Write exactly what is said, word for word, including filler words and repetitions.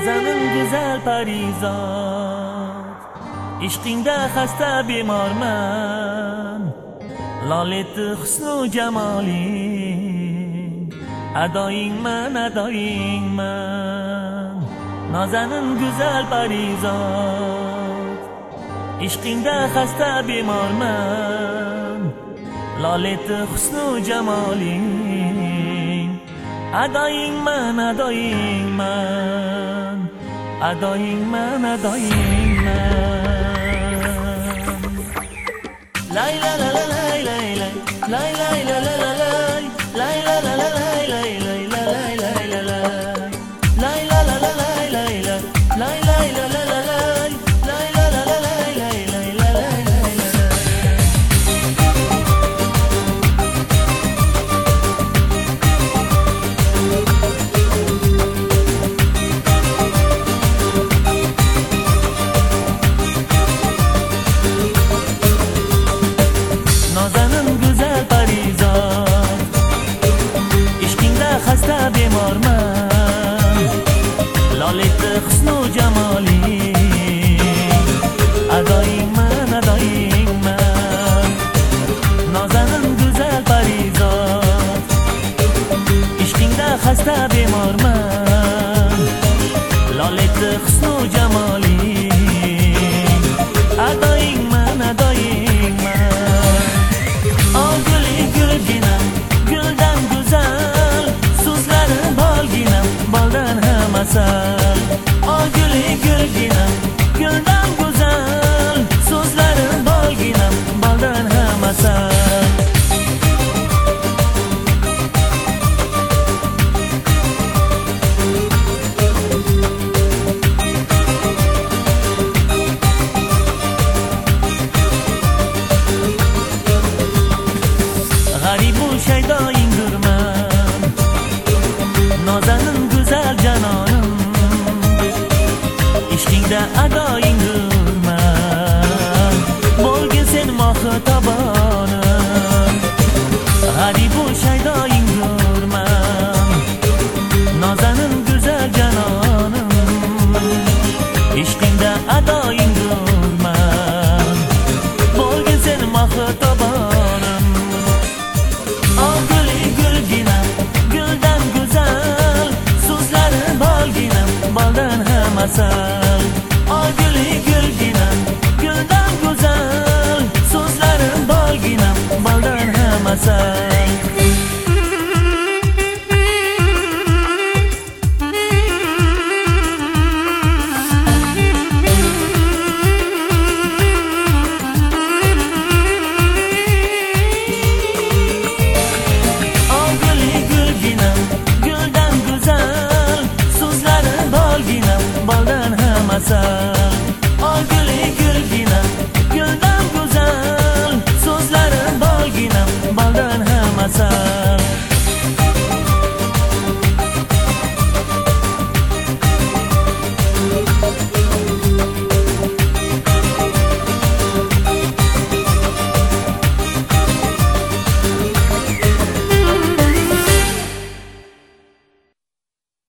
Nazanin güzel parizod, ishqingda xasta bemorman. Loleti husnu jamoling, adoyingman, adoyingman. Nazanin güzel parizod, ishqingda xasta bemorman. Loleti husnu jamoling, adoyingman, adoyingman. Adoyingman, adoyingman. Lay la la la lay lay lay lay lay la la la lay lay la la la lay lay lay la lay lay la lay lay la la la lay lay lay lay lay la la la lay lay la la la lay lay lay la lay lay xasta bemorman. Loleti husnu jamoling, adoyingman, adoyingman. Nazanin go'zal parizod, ishqingda xasta bemorman. Loleti husnu jamoling, adoyingman, adoyingman. Oh guli gulginam, guldan go'zal, bolginam, boldan ham asal. Oh guli gulginam, guldan go'zal, so'zlarim bolginam, boldan ham asal. G'aribu shaydoingdirman, nazanin go'zal janonim. Ishqingda adoyingdirman, bo'lgin sen mohtabonim. G'aribu shaydoingdirman, nazanin go'zal janonim. Ishqingda adoyingdirman, bo'lgin sen mohtabonim. Oh guli gulginam, guldan go'zal, so'zlarim bolginam, boldan ham asal. Oh guli gulginam, guldan go'zal, so'zlarim bolginam, boldan ham asal. Boldan ham asal. Oh guli gulginam, guldan go'zal, so'zlarim bolginam, boldan ham asal.